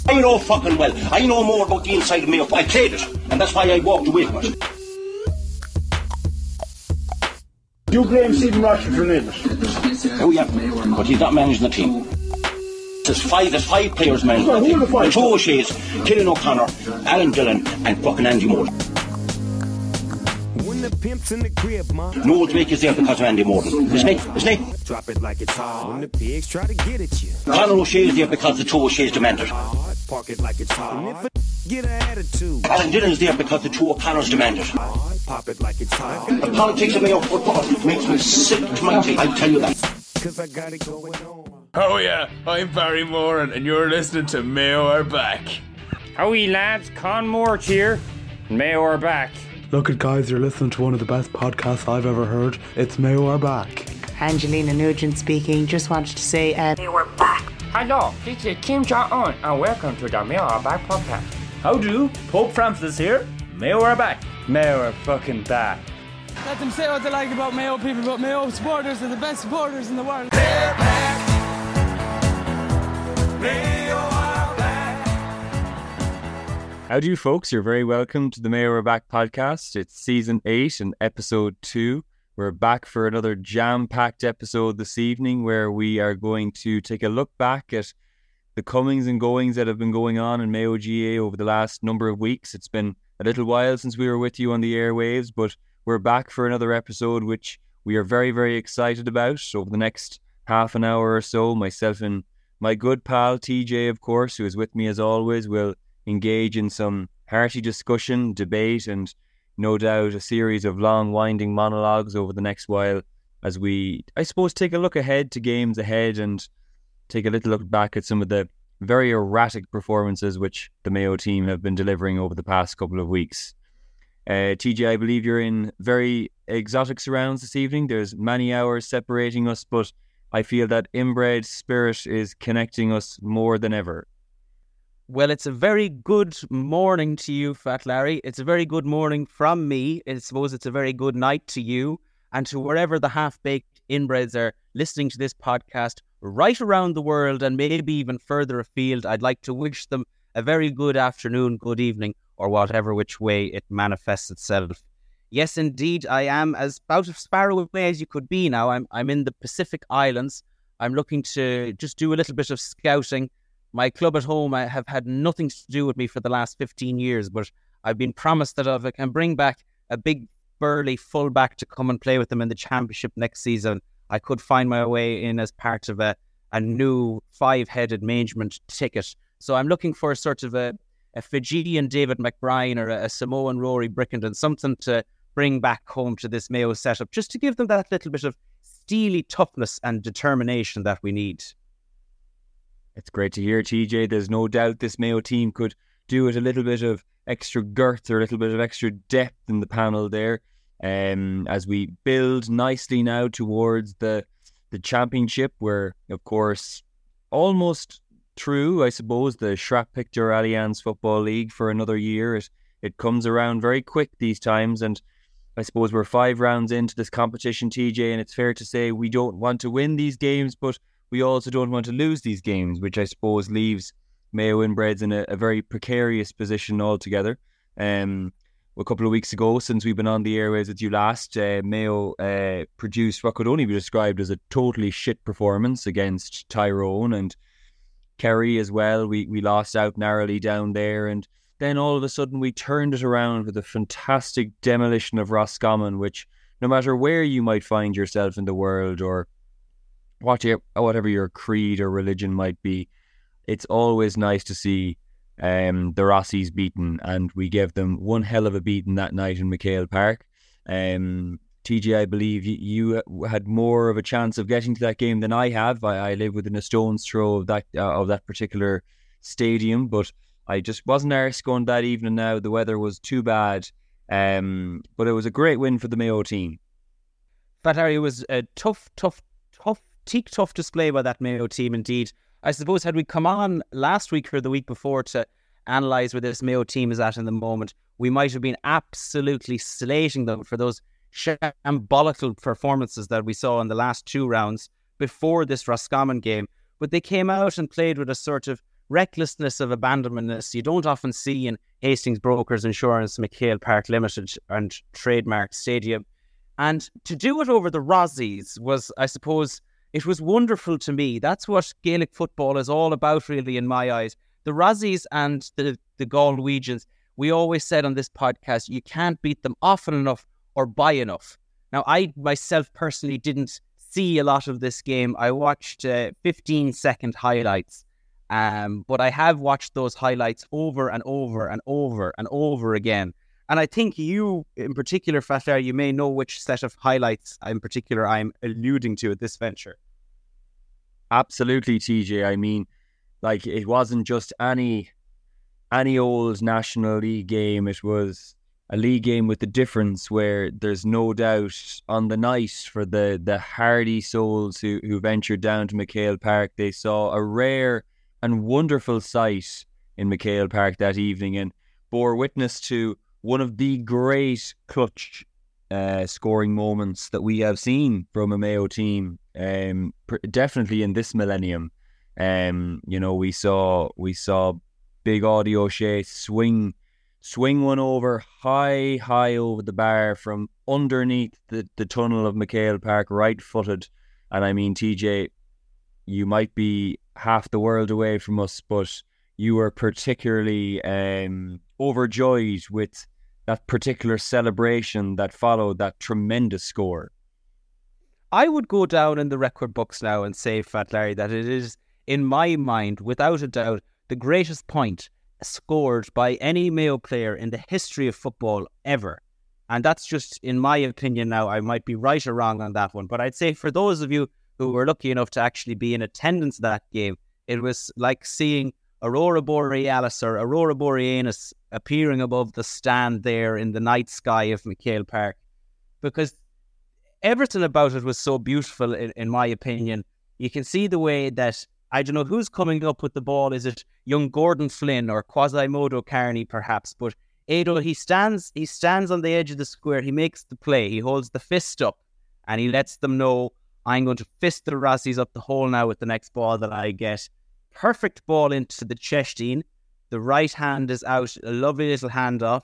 I know fucking well. I know more about the inside of Mayo. I played it, and that's why I walked away from it. You blame Stephen Rochford for neighbours. Oh yeah, but he's not managing the team. There's five players managing the team. Two O'Shea's, Killian O'Connor, Alan Dillon, and fucking Andy Moore. When the pimp's in the crib, ma. Noel Drake is there because of Andy Morton, isn't he? Drop it like it's hot. When the pigs try to get at you. Conor O'Shea is there because the two O'Shea's demanded. Park it like it's hot. And if a get an attitude. Alan Dillon is there because the two O'Connors demanded. Pop it like it's hot. The politics of Mayo football makes me sick to my teeth, I'll tell you that. Cause I got it going on. Oh yeah, I'm Barry Moran and you're listening to Mayo Are Back. Howdy lads, Con Moore here. Mayo are back. Look at guys, you're listening to one of the best podcasts I've ever heard. It's Mayo Are Back. Angelina Nugent speaking. Just wanted to say, Mayo are back. Hello, this is Kim Jong-un and welcome to the Mayo are back podcast. How do? Pope Francis here. Mayo are back. Mayo are fucking back. Let them say what they like about Mayo people, but Mayo supporters are the best supporters in the world. They're back. Mayo are back. How do you folks? You're very welcome to the Mayo Are Back podcast. It's season 8 and episode 2. We're back for another jam-packed episode this evening where we are going to take a look back at the comings and goings that have been going on in Mayo GA over the last number of weeks. It's been a little while since we were with you on the airwaves, but we're back for another episode which we are very, very excited about. Over the next half an hour or so, myself and my good pal TJ, of course, who is with me as always, will engage in some hearty discussion, debate, and no doubt a series of long, winding monologues over the next while as we, I suppose, take a look ahead to games ahead and take a little look back at some of the very erratic performances which the Mayo team have been delivering over the past couple of weeks. TJ, I believe you're in very exotic surrounds this evening. There's many hours separating us, but I feel that inbred spirit is connecting us more than ever. Well, it's a very good morning to you, Fat Larry. It's a very good morning from me. I suppose it's a very good night to you and to wherever the half-baked inbreds are listening to this podcast right around the world and maybe even further afield. I'd like to wish them a very good afternoon, good evening, or whatever which way it manifests itself. Yes, indeed, I am about as far away as you could be now. I'm in the Pacific Islands. I'm looking to just do a little bit of scouting. My club at home have had nothing to do with me for the last 15 years, but I've been promised that if I can bring back a big, burly fullback to come and play with them in the championship next season, I could find my way in as part of a new 5-headed management ticket. So I'm looking for sort of a Fijian David McBrien or a Samoan Rory Brickenden, something to bring back home to this Mayo setup, just to give them that little bit of steely toughness and determination that we need. It's great to hear, TJ. There's no doubt this Mayo team could do with a little bit of extra girth or a little bit of extra depth in the panel there. As we build nicely now towards the championship, where, of course, almost through, I suppose, the Shrap Picture Allianz Football League for another year. It comes around very quick these times, and I suppose we're 5 rounds into this competition, TJ, and it's fair to say we don't want to win these games, but we also don't want to lose these games, which I suppose leaves Mayo inbreds in a very precarious position altogether. A couple of weeks ago, since we've been on the airways with you last, Mayo produced what could only be described as a totally shit performance against Tyrone and Kerry as well. We lost out narrowly down there, and then all of a sudden we turned it around with a fantastic demolition of Roscommon, which no matter where you might find yourself in the world or whatever your creed or religion might be, it's always nice to see the Rossies beaten, and we gave them one hell of a beating that night in McHale Park. TJ, I believe you had more of a chance of getting to that game than I have. I live within a stone's throw of that particular stadium, but I just wasn't arsed going that evening now. The weather was too bad, but it was a great win for the Mayo team. Fat Harry, it was a tough display by that Mayo team indeed. I suppose had we come on last week or the week before to analyse where this Mayo team is at in the moment, we might have been absolutely slating them for those shambolical performances that we saw in the last 2 rounds before this Roscommon game. But they came out and played with a sort of recklessness of abandonmentness you don't often see in Hastings Brokers Insurance, McHale Park Limited and Trademark Stadium. And to do it over the Rossies was, I suppose, it was wonderful to me. That's what Gaelic football is all about, really, in my eyes. The Rossies and the Galwegians, we always said on this podcast, you can't beat them often enough or by enough. Now, I myself personally didn't see a lot of this game. I watched 15-second highlights, but I have watched those highlights over and over and over and over again. And I think you, in particular, Fat Larry, you may know which set of highlights in particular I'm alluding to at this venture. Absolutely, TJ. I mean, like, it wasn't just any old National League game. It was a league game with the difference, where there's no doubt on the night for the hardy souls who ventured down to McHale Park, they saw a rare and wonderful sight in McHale Park that evening and bore witness to one of the great clutch scoring moments that we have seen from a Mayo team, definitely in this millennium. We saw Big Audie O'Shea swing one over high over the bar from underneath the tunnel of McHale Park, right-footed. And I mean, TJ, you might be half the world away from us, but you were particularly overjoyed with that particular celebration that followed that tremendous score. I would go down in the record books now and say, Fat Larry, that it is, in my mind, without a doubt, the greatest point scored by any Mayo player in the history of football ever. And that's just, in my opinion now, I might be right or wrong on that one. But I'd say for those of you who were lucky enough to actually be in attendance at that game, it was like seeing Aurora Borealis or Aurora Borealis appearing above the stand there in the night sky of McHale Park, because everything about it was so beautiful, in my opinion. You can see the way that, I don't know who's coming up with the ball. Is it young Gordon Flynn or Quasimodo Carney perhaps? But Ado, he stands on the edge of the square. He makes the play. He holds the fist up and he lets them know, I'm going to fist the Rossies up the hole now with the next ball that I get. Perfect ball into the Cheshdine. The right hand is out, a lovely little handoff.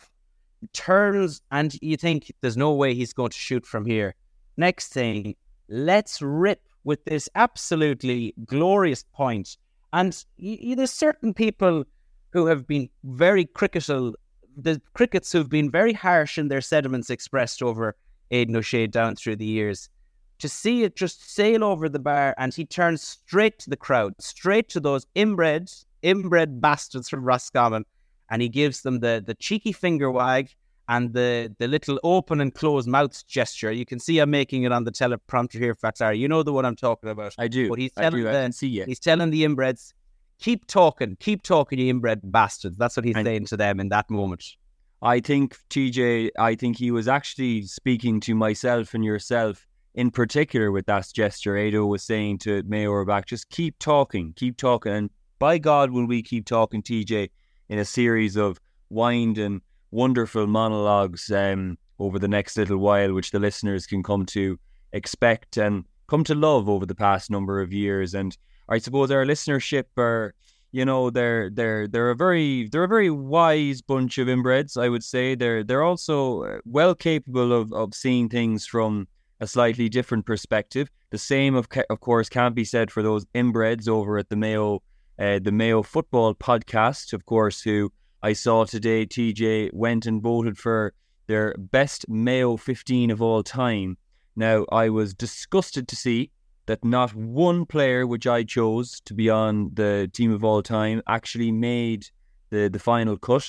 Turns, and you think there's no way he's going to shoot from here. Next thing, let's rip with this absolutely glorious point. And there's certain people who have been very critical, the crickets who've been very harsh in their sentiments expressed over Aidan O'Shea down through the years. To see it just sail over the bar, and he turns straight to the crowd, straight to those inbred bastards from Roscommon, and he gives them the cheeky finger wag and the little open and close mouth gesture. You can see I'm making it on the teleprompter here, Fat Larry. You know the one I'm talking about. I do. But he's I can see you. He's telling the inbreds, keep talking, you inbred bastards. That's what he's saying to them in that moment. I think, TJ, he was actually speaking to myself and yourself in particular with that gesture. Ado was saying to Mayo are back, just keep talking. And by God, will we keep talking, TJ, in a series of winding, wonderful monologues over the next little while, which the listeners can come to expect and come to love over the past number of years. And I suppose our listenership are, they're a very wise bunch of inbreds, I would say. They're also well capable of seeing things from a slightly different perspective. The same, of course, can't be said for those inbreds over at the Mayo Football Podcast, of course, who I saw today, TJ, went and voted for their best Mayo 15 of all time. Now, I was disgusted to see that not one player which I chose to be on the team of all time actually made the final cut.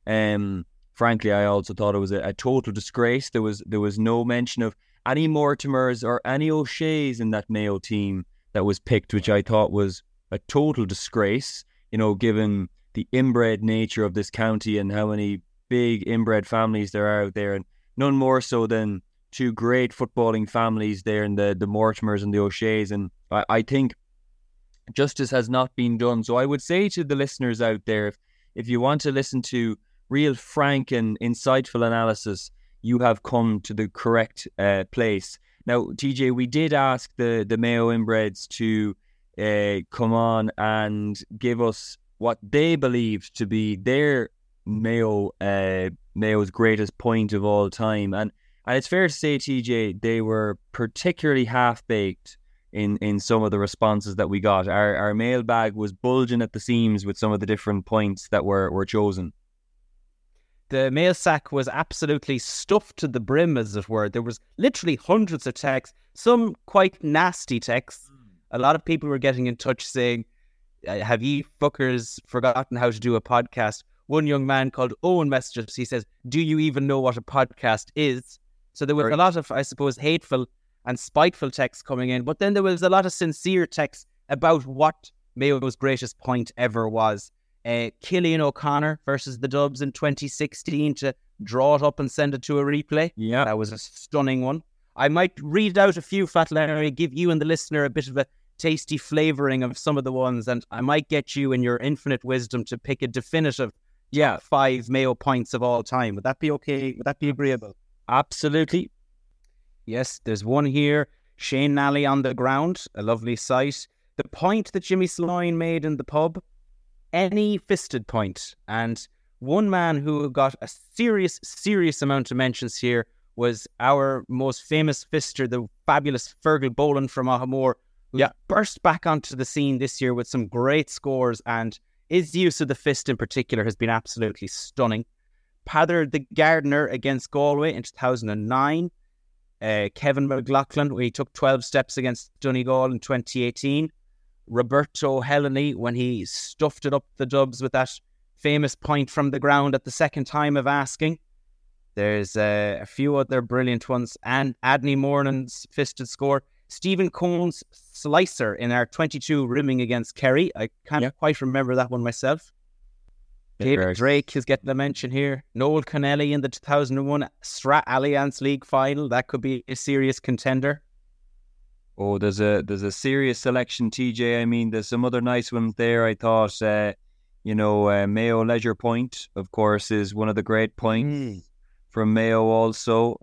Frankly, I also thought it was a total disgrace. There was no mention of any Mortimers or any O'Sheas in that Mayo team that was picked, which I thought was a total disgrace, given the inbred nature of this county and how many big inbred families there are out there, and none more so than two great footballing families there in the Mortimers and the O'Sheas. And I think justice has not been done. So I would say to the listeners out there, if you want to listen to real frank and insightful analysis, you have come to the correct place. Now, TJ, we did ask the Mayo inbreds to come on and give us what they believed to be their Mayo's greatest point of all time. And it's fair to say, TJ, they were particularly half-baked in some of the responses that we got. Our mailbag was bulging at the seams with some of the different points that were chosen. The mail sack was absolutely stuffed to the brim, as it were. There was literally hundreds of texts, some quite nasty texts. A lot of people were getting in touch saying, have you fuckers forgotten how to do a podcast? One young man called Owen messages. He says, do you even know what a podcast is? So there was a lot of, I suppose, hateful and spiteful texts coming in. But then there was a lot of sincere texts about what Mayo's greatest point ever was. Cillian O'Connor versus the Dubs in 2016 to draw it up and send it to a replay. Yeah. That was a stunning one. I might read out a few, Fat Larry, give you and the listener a bit of a tasty flavouring of some of the ones, and I might get you in your infinite wisdom to pick a definitive 5 Mayo points of all time. Would that be okay? Would that be agreeable? Absolutely. Yes, there's one here. Shane Nally on the ground, a lovely sight. The point that Jimmy Sloan made in the pub, any fisted point. And one man who got a serious amount of mentions here was our most famous fister, the fabulous Fergal Boland from Ahamore, who burst back onto the scene this year with some great scores, and his use of the fist in particular has been absolutely stunning. Pather the Gardener against Galway in 2009. Kevin McLaughlin, where he took 12 steps against Donegal in 2018. Roberto Heleny, when he stuffed it up the Dubs with that famous point from the ground at the second time of asking. There's a few other brilliant ones. And Adney Moran's fisted score. Stephen Cohen's slicer in our 22 rimming against Kerry. I can't quite remember that one myself. David Drake is getting a mention here. Noel Connelly in the 2001 Strat Alliance League final. That could be a serious contender. Oh, there's a serious selection, TJ. I mean, there's some other nice ones there. I thought, Mayo Leisure Point, of course, is one of the great points from Mayo also.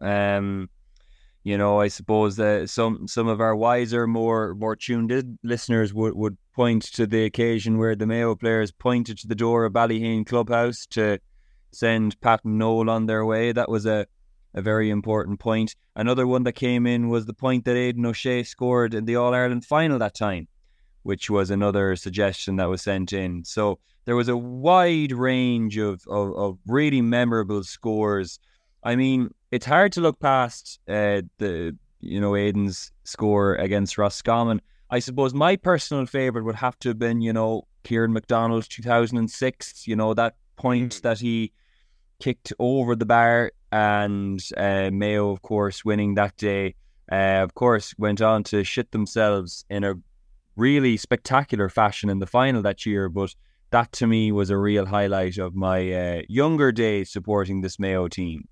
I suppose that some of our wiser, more tuned in listeners would point to the occasion where the Mayo players pointed to the door of Ballyhane Clubhouse to send Pat and Noel on their way. That was a very important point. Another one that came in was the point that Aidan O'Shea scored in the All-Ireland final that time, which was another suggestion that was sent in. So there was a wide range of really memorable scores. I mean, it's hard to look past Aidan's score against Roscommon. I suppose my personal favourite would have to have been, Kieran McDonald 2006, that point that he kicked over the bar, and Mayo, of course, winning that day, of course, went on to shit themselves in a really spectacular fashion in the final that year. But that to me was a real highlight of my younger days supporting this Mayo team.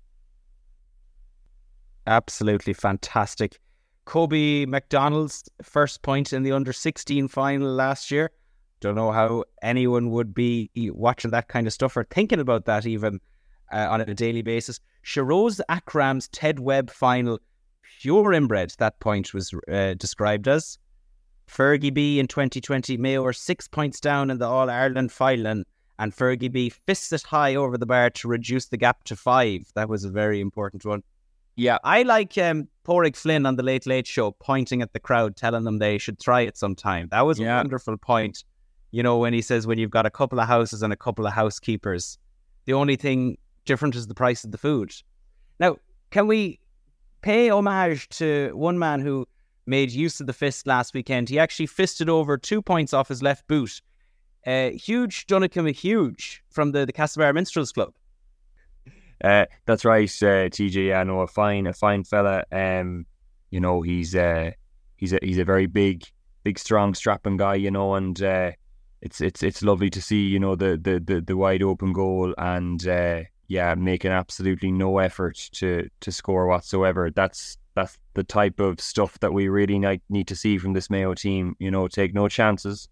Absolutely fantastic. Kobe McDonald's first point in the under-16 final last year. Don't know how anyone would be watching that kind of stuff or thinking about that even on a daily basis. Shiroz Akram's Ted Webb final, pure inbred, that point was described as. Fergie B in 2020, Mayo are 6 points down in the All-Ireland final, and Fergie B fists it high over the bar to reduce the gap to 5. That was a very important one. Yeah, I like Pádraig Flynn on the Late Late Show pointing at the crowd, telling them they should try it sometime. That was a wonderful point. When he says when you've got a couple of houses and a couple of housekeepers, the only thing different is the price of the food. Now, can we pay homage to one man who made use of the fist last weekend? He actually fisted over 2 points off his left boot. Huge Donnchadh McHuge from the Castlebar Minstrels Club. That's right, TJ. I know a fine fella. He's a very big, strong, strapping guy. And it's lovely to see the wide open goal and making absolutely no effort to score whatsoever. That's the type of stuff that we really need to see from this Mayo team. Take no chances.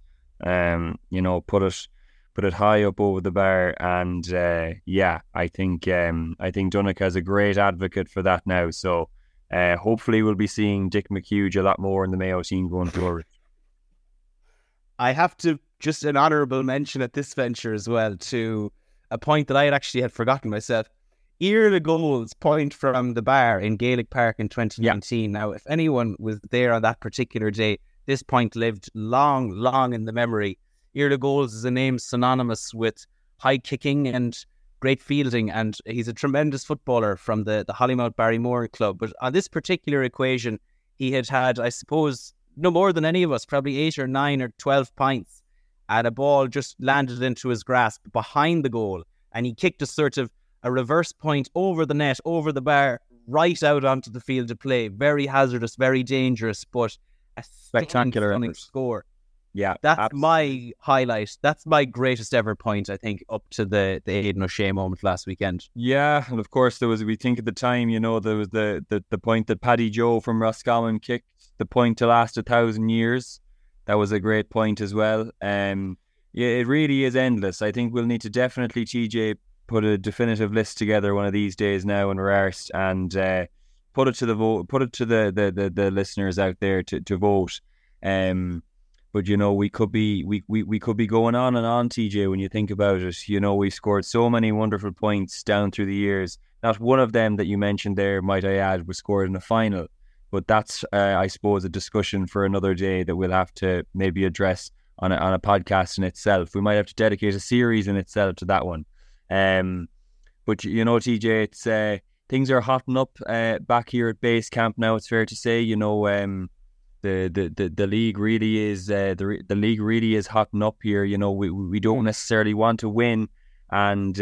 Put it high up over the bar, and I think Donnchadh is a great advocate for that now. So hopefully we'll be seeing Dick McHuge a lot more in the Mayo team going forward. I have to just an honourable mention at this venture as well to a point that I had forgotten myself. Iarla Goals point from the bar in Gaelic Park in 2019. Now, if anyone was there on that particular day, this point lived long, long in the memory. Iarla Goals is a name synonymous with high kicking and great fielding, and he's a tremendous footballer from the Hollymount Barrymore club. But on this particular occasion, he had, I suppose, no more than any of us, probably 8 or 9 or 12 pints, and a ball just landed into his grasp behind the goal, and he kicked a reverse point over the net, over the bar, right out onto the field of play. Very hazardous, very dangerous, but a spectacular score. Yeah, that's my highlight. That's my greatest ever point, I think, up to the Aidan O'Shea moment last weekend. Yeah, and of course we think at the time, there was the point that Paddy Joe from Roscommon kicked, the point to last 1,000 years. That was a great point as well. It really is endless. I think we'll need to definitely, TJ, put a definitive list together one of these days now when we're arsed, and put it to the vote, put it to the listeners out there to vote. But we could be going on and on, TJ, when you think about it. We've scored so many wonderful points down through the years. Not one of them that you mentioned there, might I add, was scored in a final. But that's, I suppose, a discussion for another day that we'll have to maybe address on a podcast in itself. We might have to dedicate a series in itself to that one. But TJ, it's things are hotting up back here at base camp now. It's fair to say, the league really is the league really is hotting up here. We don't necessarily want to win, and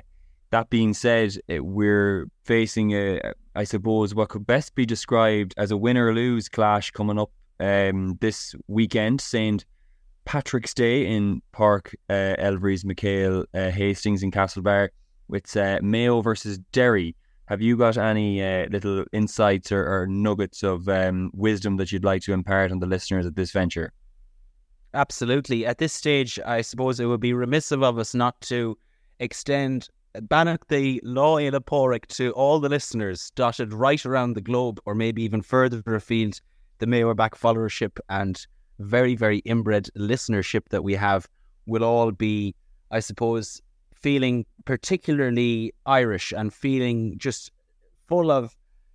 that being said, we're facing I suppose what could best be described as a win or lose clash coming up this weekend, St. Patrick's Day in Park Elvery's, McHale, Hastings and Castlebar. It's Mayo versus Derry. Have you got any little insights or nuggets of wisdom that you'd like to impart on the listeners of this venture? Absolutely. At this stage, I suppose it would be remiss of us not to extend Bannock the Law Ila Porrick to all the listeners dotted right around the globe, or maybe even further afield. The Mayo are Back followership and very, very inbred listenership that we have will all be, I suppose, feeling particularly Irish and feeling just full of,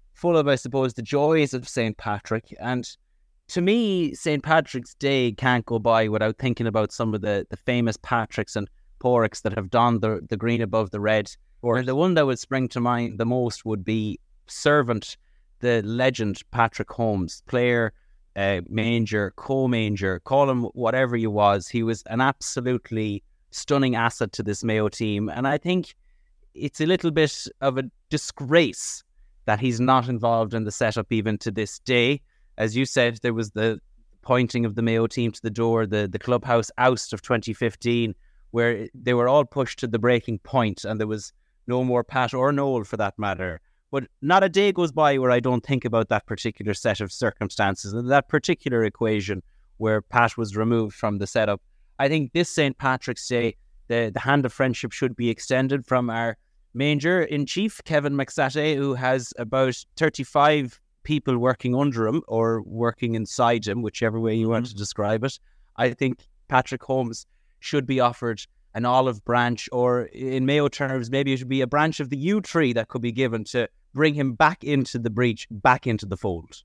I suppose, the joys of St. Patrick. And to me, St. Patrick's Day can't go by without thinking about some of the famous Patricks and Porricks that have donned the green above the red. And the one that would spring to mind the most would be Servant, the legend Patrick Holmes, player, manger, co-manger, call him whatever he was. He was an absolutely stunning asset to this Mayo team, and I think it's a little bit of a disgrace that he's not involved in the setup even to this day. As you said, there was the pointing of the Mayo team to the door, the clubhouse oust of 2015, where they were all pushed to the breaking point and there was no more Pat or Noel for that matter. But not a day goes by where I don't think about that particular set of circumstances and that particular equation where Pat was removed from the setup. I think this St. Patrick's Day, the hand of friendship should be extended from our manger-in-chief, Kevin McSatay, who has about 35 people working under him or working inside him, whichever way you want to describe it. I think Patrick Holmes should be offered an olive branch, or in Mayo terms, maybe it should be a branch of the yew tree that could be given to bring him back into the breach, back into the fold.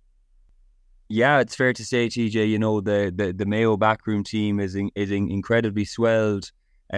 Yeah, it's fair to say, TJ, the Mayo backroom team is incredibly swelled.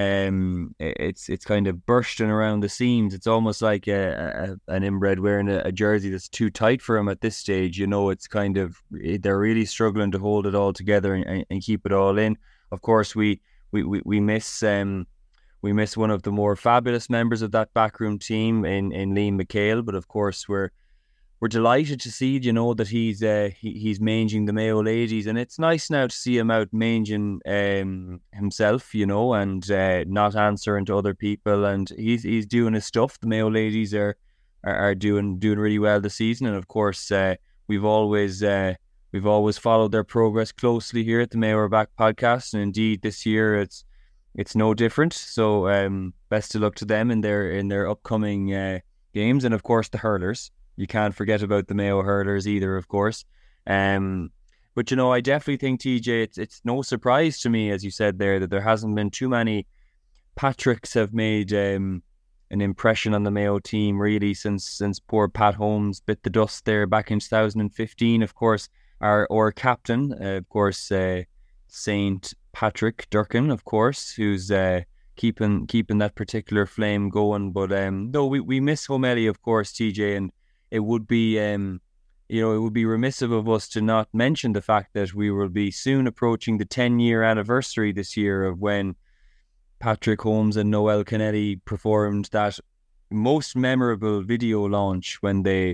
It's kind of bursting around the seams. It's almost like an inbred wearing a jersey that's too tight for him at this stage. It's kind of, they're really struggling to hold it all together and keep it all in. Of course, we miss one of the more fabulous members of that backroom team in Liam McHale, but of course we're delighted to see, that he's manging the Mayo ladies, and it's nice now to see him out manging himself, and not answering to other people, and he's doing his stuff. The Mayo ladies are doing really well this season, and of course we've always followed their progress closely here at the Mayo Are Back podcast, and indeed this year it's no different. So best of luck to them in their upcoming games, and of course the hurlers. You can't forget about the Mayo hurlers either, of course. But But, I definitely think, TJ, it's no surprise to me, as you said there, that there hasn't been too many Patricks have made an impression on the Mayo team, really, since poor Pat Holmes bit the dust there back in 2015. Of course, our captain, Saint Patrick Durcan, of course, who's keeping that particular flame going. But no, we miss O'Malley, of course, TJ, and it would be it would be remiss of us to not mention the fact that we will be soon approaching the 10-year anniversary this year of when Patrick Holmes and Noel Kennedy performed that most memorable video launch when they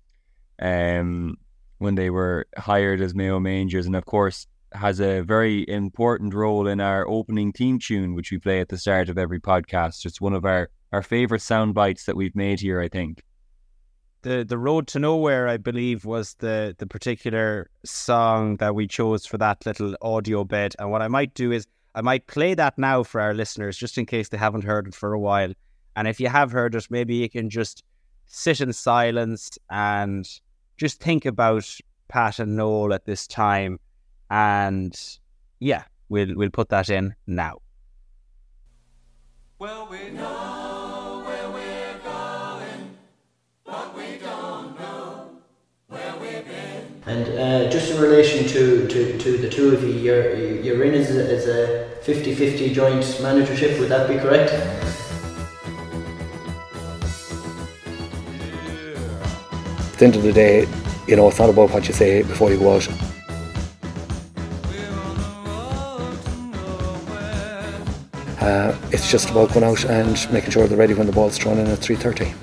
were hired as Mayo Mangers, and of course has a very important role in our opening theme tune, which we play at the start of every podcast. It's one of our favourite sound bites that we've made here, I think. The Road to Nowhere, I believe, was the particular song that we chose for that little audio bed. And what I might do is I might play that now for our listeners, just in case they haven't heard it for a while. And if you have heard it, maybe you can just sit in silence and just think about Pat and Noel at this time. And yeah, we'll put that in now. Well, we know where we're going, but we don't know where we've been. And just in relation to the two of you, you're in as a 50-50 joint managership, would that be correct? At the end of the day, it's not about what you say before you go out. It's just about going out and making sure they're ready when the ball's thrown in at 3:30.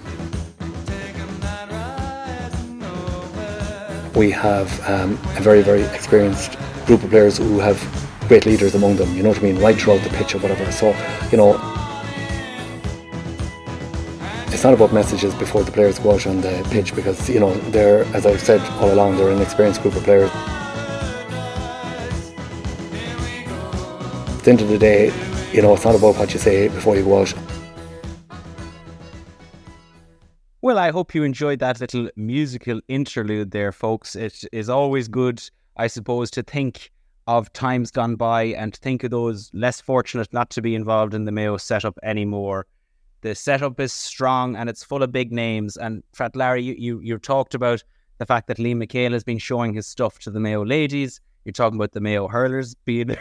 We have a very, very experienced group of players who have great leaders among them, you know what I mean, right throughout the pitch or whatever. So, it's not about messages before the players go out on the pitch, because, they're, as I've said all along, they're an experienced group of players. At the end of the day, it's not about what you say before you go out. Well, I hope you enjoyed that little musical interlude there, folks. It is always good, I suppose, to think of times gone by and think of those less fortunate not to be involved in the Mayo setup anymore. The setup is strong and it's full of big names. And Fat Larry, you talked about the fact that Liam McHale has been showing his stuff to the Mayo ladies. You're talking about the Mayo hurlers being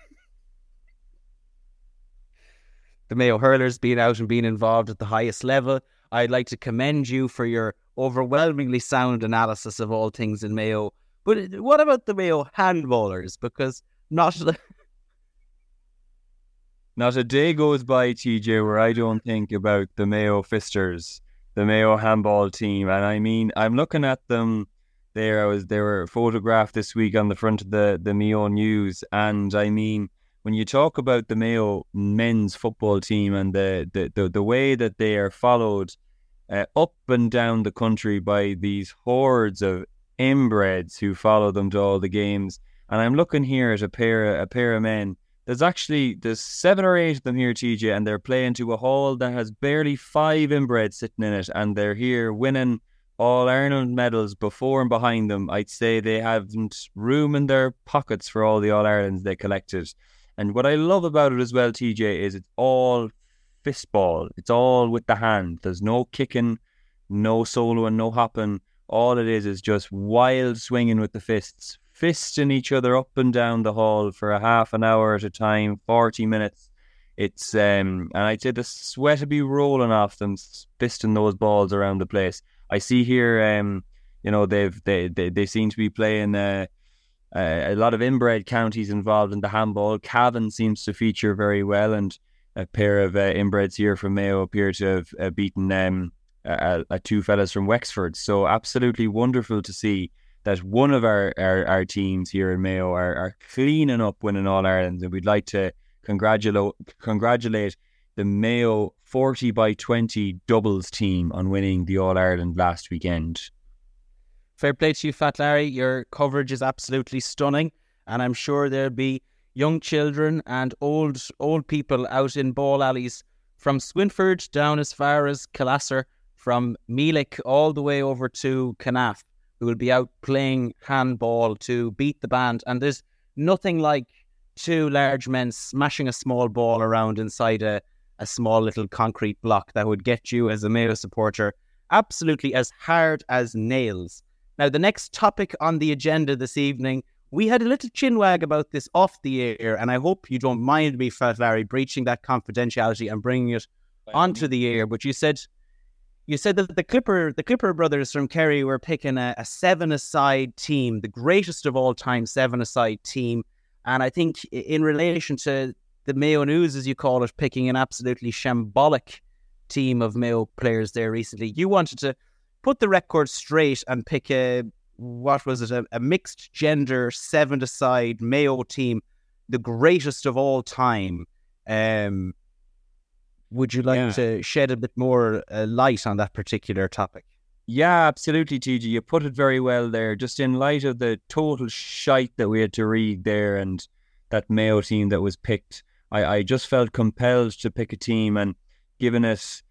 the Mayo hurlers being out and being involved at the highest level. I'd like to commend you for your overwhelmingly sound analysis of all things in Mayo. But what about the Mayo handballers? Because not a day goes by, TJ, where I don't think about the Mayo Fisters, the Mayo handball team. And I mean, I'm looking at them there. They were photographed this week on the front of the Mayo News. And I mean, when you talk about the Mayo men's football team and the way that they are followed up and down the country by these hordes of inbreds who follow them to all the games, and I'm looking here at a pair of men. There's 7 or 8 of them here, TJ, and they're playing to a hall that has barely 5 inbreds sitting in it, and they're here winning All-Ireland medals before and behind them. I'd say they haven't room in their pockets for all the All-Irelands they collected. And what I love about it as well, TJ, is it's all fistball. It's all with the hand. There's no kicking, no soloing, no hopping. All it is just wild swinging with the fists, fisting each other up and down the hall for a half an hour at a time, 40 minutes. It's and I'd say the sweat would be rolling off them, fisting those balls around the place. I see here, they seem to be playing a lot of inbred counties involved in the handball. Cavan seems to feature very well, and a pair of inbreds here from Mayo appear to have beaten 2 fellas from Wexford. So absolutely wonderful to see that one of our teams here in Mayo are cleaning up winning All-Ireland, and we'd like to congratulate the Mayo 40x20 doubles team on winning the All-Ireland last weekend. Fair play to you, Fat Larry. Your coverage is absolutely stunning, and I'm sure there'll be young children and old people out in ball alleys from Swinford down as far as Killasser, from Meelick all the way over to Canaf, who will be out playing handball to beat the band. And there's nothing like two large men smashing a small ball around inside a small little concrete block that would get you as a Mayo supporter absolutely as hard as nails. Now, the next topic on the agenda this evening, we had a little chinwag about this off the air, and I hope you don't mind me, Fat Larry, breaching that confidentiality and bringing it onto the air. But you said that the Clipper brothers from Kerry were picking a seven-a-side team, the greatest of all time seven-a-side team. And I think in relation to the Mayo News, as you call it, picking an absolutely shambolic team of Mayo players there recently, you wanted to put the record straight and pick a mixed gender seven-a-side Mayo team, the greatest of all time. Would you like to shed a bit more light on that particular topic? Yeah, absolutely, TG. You put it very well there. Just in light of the total shite that we had to read there and that Mayo team that was picked, I just felt compelled to pick a team, and given it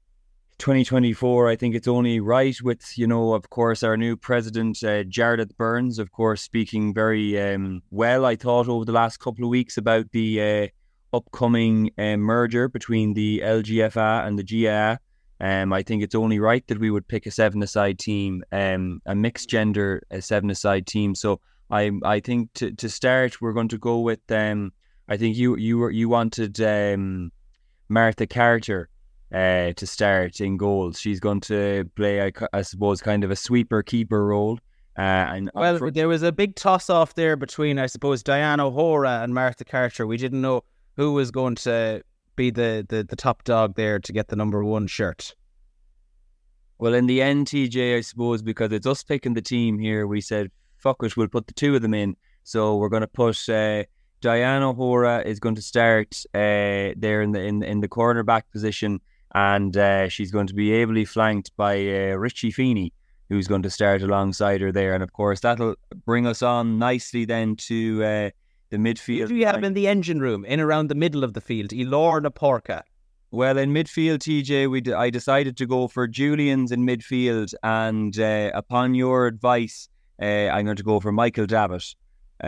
2024, I think it's only right with, of course, our new president, Jared Burns, of course, speaking very well, I thought, over the last couple of weeks about the upcoming merger between the LGFA and the GAA. I think it's only right that we would pick a seven-a-side team, a mixed gender seven-a-side team. So I think to start, we're going to go with I think you wanted Martha Carter to start in goals. She's going to play, I suppose, kind of a sweeper-keeper role. There was a big toss-off there between, I suppose, Diane O'Hora and Martha Carter. We didn't know who was going to be the top dog there to get the number one shirt. Well, in the end, TJ, I suppose, because it's us picking the team here, we said, fuck it, we'll put the two of them in. So we're going to put Diane O'Hora is going to start there in the cornerback position, and she's going to be ably flanked by Richie Feeney, who's going to start alongside her there. And of course, that'll bring us on nicely then to the midfield. Who do you have in the engine room, in around the middle of the field? Ilorna Porca. Well, in midfield, TJ, I decided to go for Julian's in midfield, and upon your advice, I'm going to go for Michael Davitt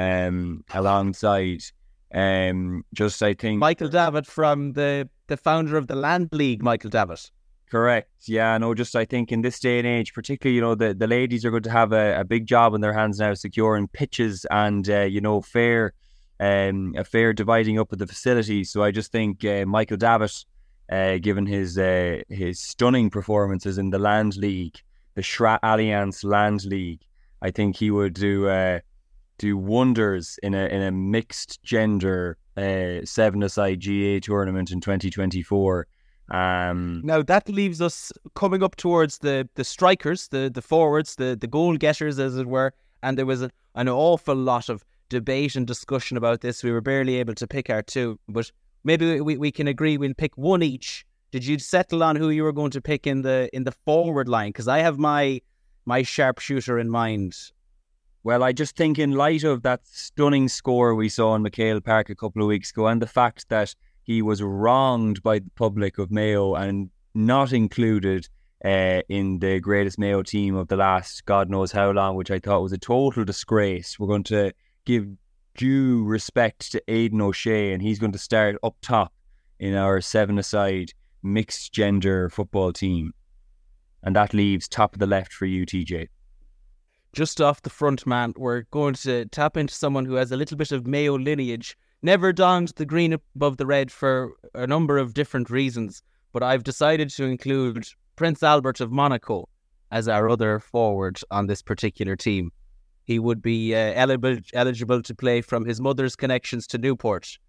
alongside. I think Michael Davitt from the founder of the Land League, Michael Davitt. Correct. Yeah, no, just I think in this day and age, particularly, the ladies are going to have a big job in their hands now, securing pitches and fair dividing up of the facilities. So I just think Michael Davitt, given his stunning performances in the Land League, the Shra Alliance Land League, I think he would do wonders in a mixed gender seven-a-side GA tournament in 2024. Now that leaves us coming up towards the strikers, the forwards, the goal getters, as it were. And there was an awful lot of debate and discussion about this. We were barely able to pick our two, but maybe we can agree we'll pick one each. Did you settle on who you were going to pick in the forward line? Because I have my sharpshooter in mind. Well, I just think in light of that stunning score we saw in McHale Park a couple of weeks ago, and the fact that he was wronged by the public of Mayo and not included in the greatest Mayo team of the last God knows how long, which I thought was a total disgrace. We're going to give due respect to Aidan O'Shea, and he's going to start up top in our seven-a-side mixed gender football team. And that leaves top of the left for you, TJ. Just off the front, man, we're going to tap into someone who has a little bit of Mayo lineage. Never donned the green above the red for a number of different reasons, but I've decided to include Prince Albert of Monaco as our other forward on this particular team. He would be eligible to play from his mother's connections to Newport.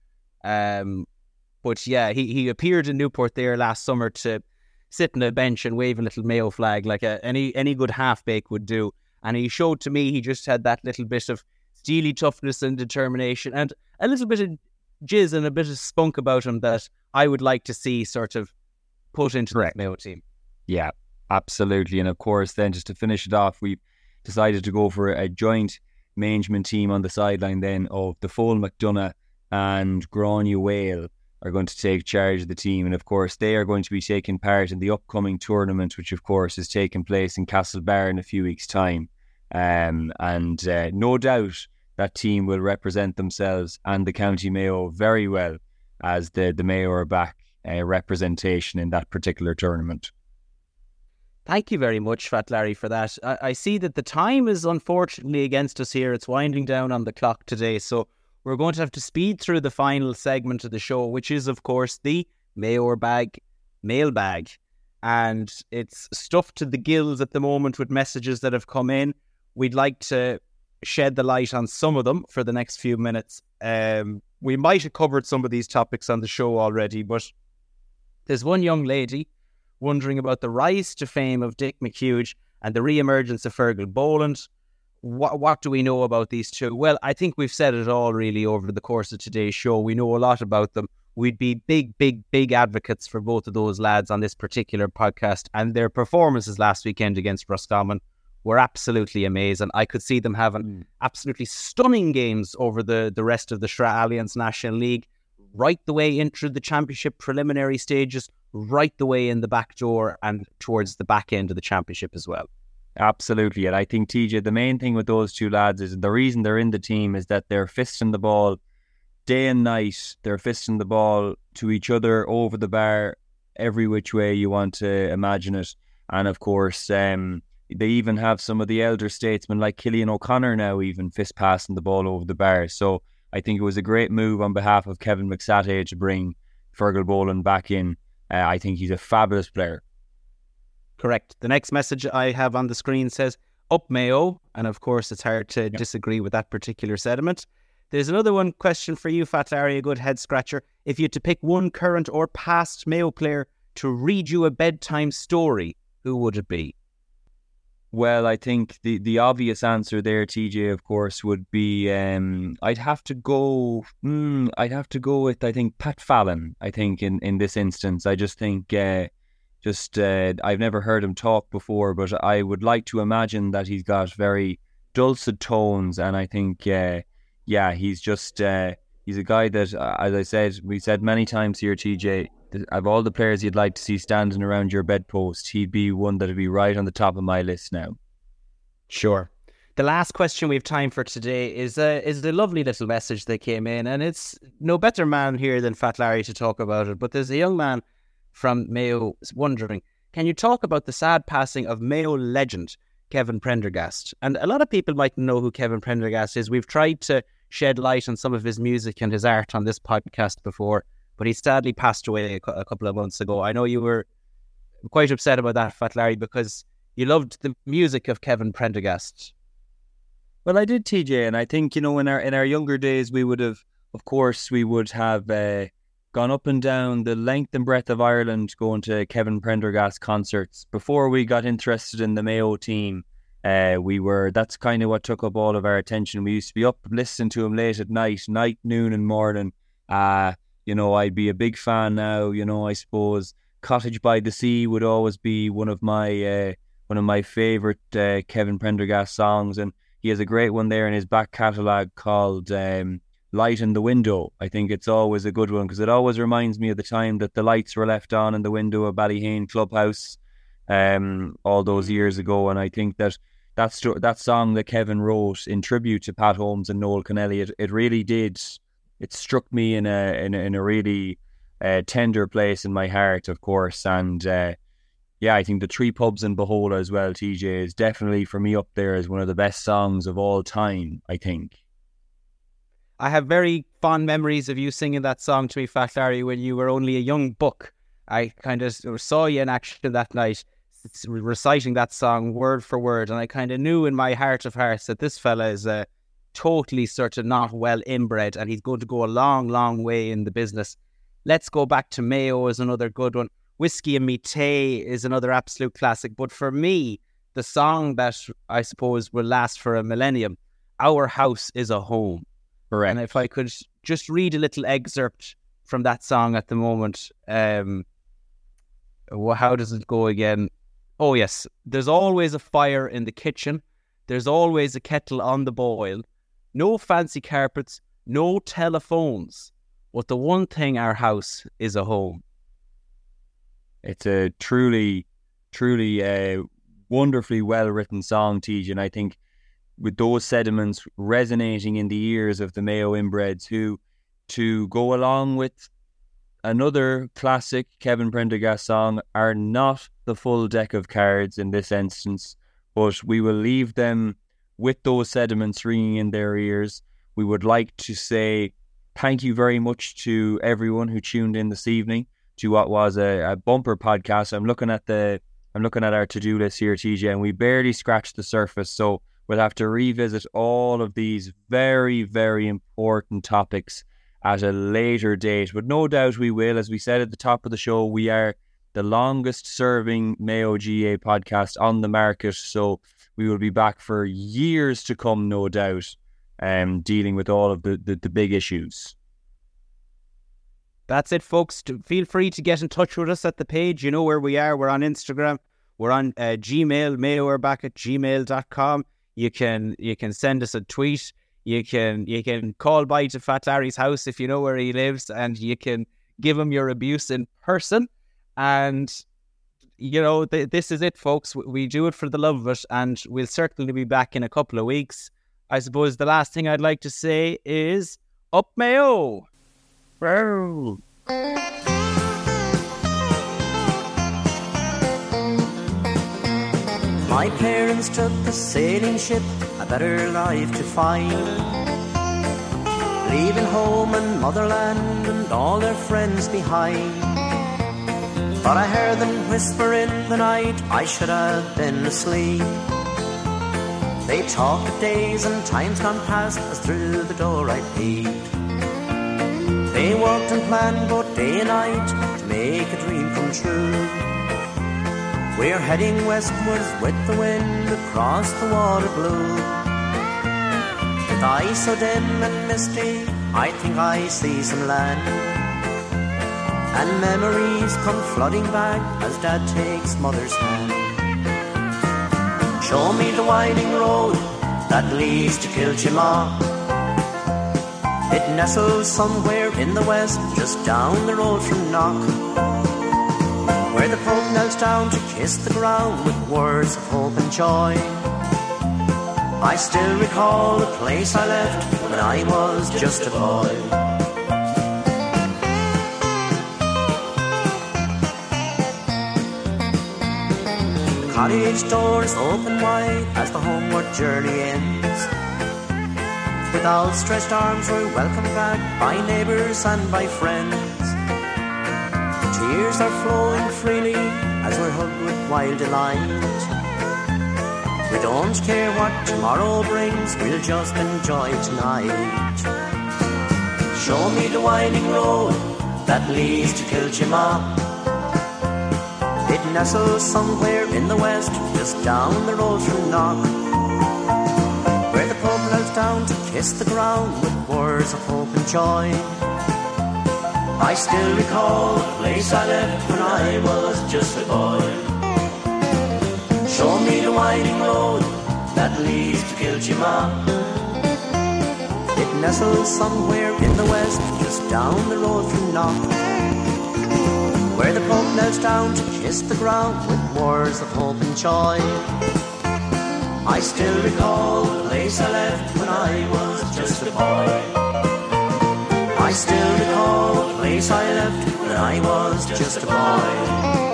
But yeah, he appeared in Newport there last summer to sit on a bench and wave a little Mayo flag like any good half-bake would do. And he showed to me he just had that little bit of steely toughness and determination and a little bit of jizz and a bit of spunk about him that I would like to see sort of put into the Mayo team. Yeah, absolutely. And of course, then just to finish it off, we decided to go for a joint management team on the sideline then of the Foal McDonough and Grania Whale are going to take charge of the team. And of course, they are going to be taking part in the upcoming tournament, which of course is taking place in Castlebar in a few weeks' time. and no doubt that team will represent themselves and the County Mayo very well as the Mayo are back representation in that particular tournament. Thank you very much, Fat Larry, for that. I see that the time is unfortunately against us here. It's winding down on the clock today, so we're going to have to speed through the final segment of the show, which is, of course, the Mayo Bag mailbag. And it's stuffed to the gills at the moment with messages that have come in. We'd like to shed the light on some of them for the next few minutes. We might have covered some of these topics on the show already, but there's one young lady wondering about the rise to fame of Dick McHugh and the re-emergence of Fergal Boland. What do we know about these two? Well, I think we've said it all really over the course of today's show. We know a lot about them. We'd be big advocates for both of those lads on this particular podcast, and their performances last weekend against Roscommon were absolutely amazing. I could see them having absolutely stunning games over the rest of the Shra Alliance National League, right the way into the championship preliminary stages, right the way in the back door and towards the back end of the championship as well. Absolutely. And I think, TJ, the main thing with those two lads is the reason they're in the team is that they're fisting the ball day and night. They're fisting the ball to each other over the bar, every which way you want to imagine it. And of course, they even have some of the elder statesmen like Killian O'Connor now even fist passing the ball over the bar. So I think it was a great move on behalf of Kevin McSatay to bring Fergal Boland back in. I think he's a fabulous player. Correct. The next message I have on the screen says, "Up Mayo," and of course it's hard to disagree with that particular sentiment. There's another one question for you, Fat Larry, a good head scratcher. If you had to pick one current or past Mayo player to read you a bedtime story, who would it be? Well, I think the obvious answer there, TJ, of course, would be I'd have to go with, I think, Pat Fallon. I think in this instance, I just think I've never heard him talk before, but I would like to imagine that he's got very dulcet tones, and I think he's just he's a guy that, as I said, we said many times here, TJ, of all the players you'd like to see standing around your bedpost, he'd be one that'd be right on the top of my list now. Sure. The last question we have time for today is the lovely little message that came in, and it's no better man here than Fat Larry to talk about it, but there's a young man from Mayo wondering, can you talk about the sad passing of Mayo legend Kevin Prendergast? And a lot of people might know who Kevin Prendergast is. We've tried to shed light on some of his music and his art on this podcast before, but he sadly passed away a couple of months ago. I know you were quite upset about that, Fat Larry, because you loved the music of Kevin Prendergast. Well, I did, TJ, and I think, in our younger days, we would have gone up and down the length and breadth of Ireland going to Kevin Prendergast concerts. Before we got interested in the Mayo team, that's kind of what took up all of our attention. We used to be up listening to him late at night, noon and morning. I'd be a big fan now. I suppose Cottage by the Sea would always be one of my favourite Kevin Prendergast songs, and he has a great one there in his back catalogue called Light in the Window. I think it's always a good one because it always reminds me of the time that the lights were left on in the window of Ballyhane Clubhouse all those years ago, and I think that song that Kevin wrote in tribute to Pat Holmes and Noel Kennelly, it really did. It struck me in a really tender place in my heart, of course. And I think the Three Pubs in Behola as well, TJ, is definitely for me up there as one of the best songs of all time, I think. I have very fond memories of you singing that song to me, Fat Larry, when you were only a young buck. I kind of saw you in action that night, reciting that song word for word, and I kind of knew in my heart of hearts that this fella is totally sort of not well inbred, and he's going to go a long, long way in the business. Let's Go Back to Mayo is another good one. Whiskey and Me Tay is another absolute classic. But for me, the song that I suppose will last for a millennium, Our House is a Home. Correct. And if I could just read a little excerpt from that song at the moment. How does it go again? Oh, yes. There's always a fire in the kitchen. There's always a kettle on the boil. No fancy carpets, no telephones. But the one thing our house is a home. It's a truly wonderfully well-written song, TJ, and I think with those sediments resonating in the ears of the Mayo inbreds, who, to go along with another classic Kevin Prendergast song, are not the full deck of cards in this instance, but we will leave them with those sediments ringing in their ears. We would like to say thank you very much to everyone who tuned in this evening to what was a bumper podcast. I'm looking at our to-do list here, TJ, and we barely scratched the surface, so we'll have to revisit all of these very, very important topics at a later date, but no doubt we will. As we said at the top of the show, we are the longest serving Mayo GA podcast on the market, so we will be back for years to come, no doubt, dealing with all of the big issues. That's it, folks. Feel free to get in touch with us at the page. You know where we are. We're on Instagram. We're on Gmail, mayowereback@gmail.com. You can send us a tweet. You can call by to Fat Larry's house if you know where he lives, and you can give him your abuse in person. And, you know, this is it, folks. We do it for the love of it, and we'll certainly be back in a couple of weeks. I suppose the last thing I'd like to say is, up Mayo! Row! My parents took the sailing ship, a better life to find, leaving home and motherland and all their friends behind. But I heard them whisper in the night, I should have been asleep. They talked of days and times gone past as through the door I peeped. They worked and planned both day and night to make a dream come true. We're heading westwards with the wind across the water blue. With eyes so dim and misty, I think I see some land, and memories come flooding back as Dad takes Mother's hand. Show me the winding road that leads to Kilchima. It nestles somewhere in the west, just down the road from Knock, where the Pope knelt down to kiss the ground with words of hope and joy. I still recall the place I left when I was just a boy. The cottage doors open wide as the homeward journey ends. With outstretched arms we're welcomed back by neighbours and by friends. Tears are flowing freely as we're hugged with wild delight. We don't care what tomorrow brings, we'll just enjoy tonight. Show me the winding road that leads to Kilchima. It nestles somewhere in the west, just down the road from Knock, where the Pope knelt down to kiss the ground with words of hope and joy. I still recall the place I left when I was just a boy. Show me the winding road that leads to Kilchima. It nestles somewhere in the west, just down the road from Knock, where the Pope knelt down to kiss the ground with words of hope and joy. I still recall the place I left when I was just a boy. I still recall the place I left when I was just a boy.